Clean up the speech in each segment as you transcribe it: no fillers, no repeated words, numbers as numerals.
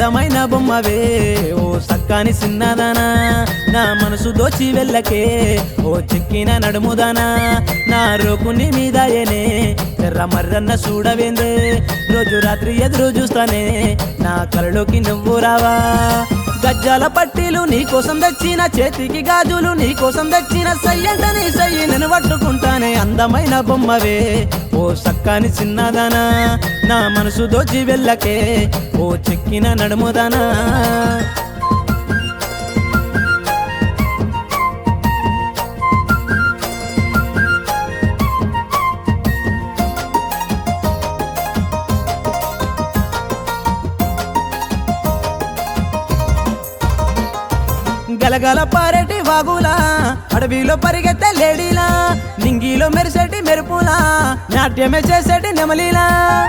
అందమైన బొమ్మవే ఓ సక్కాని సిన్నదానా నా మనసు దోచి వెళ్ళకే ఓ చెక్కిన నడుముదానా నా రోకుని మీదయనే ఎర్ర మర్రన్న చూడవేందే రోజు రాత్రి ఎదురు చూస్తానే నా కలలోకి నువ్వు రావా గజ్జాల పట్టీలు నీకోసం తెచ్చిన చేతికి గాజులు నీకోసం తెచ్చిన సయ్యంటని సయ్యి నేను పట్టుకుంటానే అందమైన బొమ్మవే ఓ సక్కాని చిన్నదానా నా మనసు దోచి వెళ్ళకే ఓ చెక్కిన నడుముదానా గలగల పారేటి వాగులా అడవిలో పరిగెత్తే లేడీలా నింగిలో మెరిసేటి మెరుపులా నాట్యమే చేసేటి నెమలీలా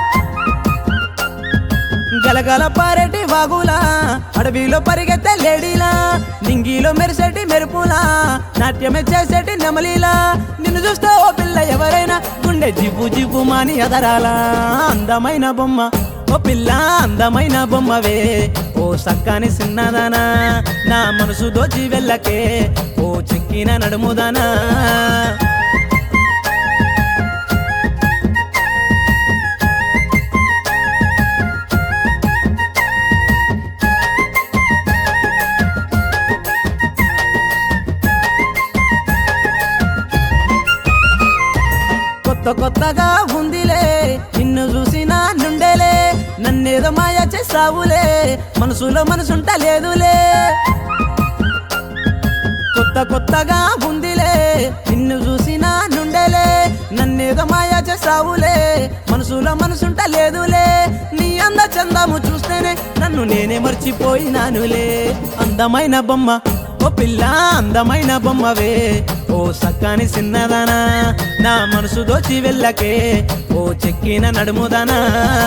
గలగల పారేటి వాగులా అడవిలో పరిగెత్తే లేడీలా నింగిలో మెరిసేటి మెరుపులా నాట్యమే చేసేటి నెమలీలా నిన్ను చూస్తే ఓ పిల్ల ఎవరైనా గుండె జివ్వు జివ్వు మాని ఎదరాలా అందమైన బొమ్మ ఓ పిల్ల అందమైన బొమ్మవే ఓ సక్కాని సిన్నదానా నా మనసు దోచి వెళ్ళకే ఓ చెక్కిన నడుముదానా కొత్త కొత్తగా ఉందిలే నిన్ను చూసిన నుండేలే నన్నేదో మాయ చేసావులే మనసులో మనసుంట లేదులే కొత్త కొత్తగా ఉందిలే నిన్ను చూసిన నుండేలే నన్నేదో మాయ చేసావులే మనసులో మనసుంట లేదులే నీ అంద చందము చూస్తేనే నన్ను నేనే మర్చిపోయినానులే అందమైన బొమ్మ ఓ పిల్ల అందమైన బొమ్మవే ఓ సక్కాని సిన్నదానా నా మనసు దోచి వెళ్ళకే ఓ చెక్కిన నడుముదానా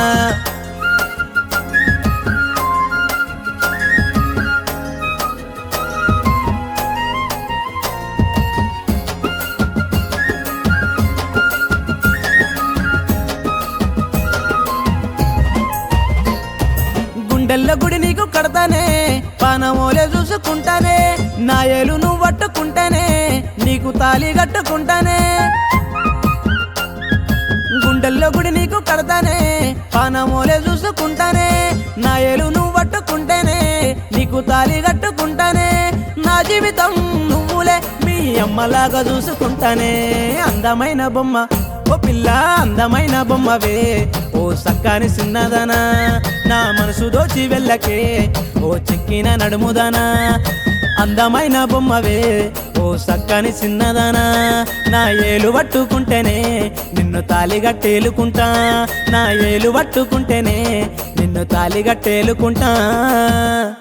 గుండెల్లో గుడి నీకు కడతానే పానమోలే చూసుకుంటానే నా ఏలు నువ్వు పట్టుకుంటానే నీకు తాళి కట్టుకుంటానే గుండెల్లో గుడి నీకు కడతానే పానమోలే చూసుకుంటానే నా ఏలు నువ్వు పట్టుకుంటేనే నీకు తాళి కట్టుకుంటానే నా జీవితం నువ్వులే మీ అమ్మలాగా చూసుకుంటానే అందమైన బొమ్మ ఓ పిల్ల అందమైన బొమ్మవే ఓ సక్కాని సిన్నదానా నా మనసు దోచి వెళ్ళకే ఓ చెక్కిన నడుముదానా అందమైన బొమ్మవే ఓ సక్కాని సిన్నదానా నా ఏలు పట్టుకుంటేనే నిన్ను తాలిగట్టేలుకుంటా నా ఏలు పట్టుకుంటేనే నిన్ను తాలిగట్టేలుకుంటా